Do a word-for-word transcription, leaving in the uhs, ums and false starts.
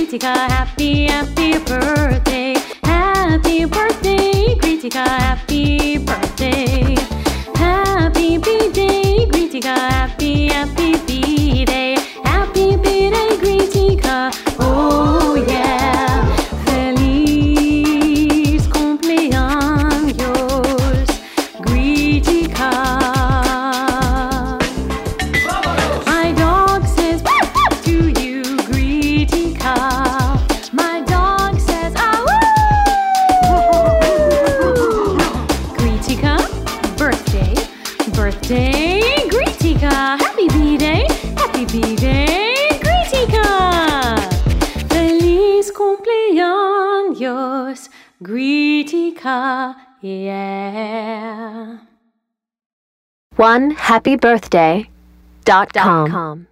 Gritica, happy, happy birthday. Happy birthday, Gritica, happy birthday. Happy B-Day, Gritica, happy, happy B-Day. Happy B-Day, Gritica, oh yeah. Feliz cumpleaños, Gritica. My dog says to you, Gritica. My dog says, ah woo! Gritica, birthday, birthday, Gritica. Happy B-Day, happy B-Day, Gritica. Feliz cumpleaños, Gritica, yeah. One happy birthday dot com.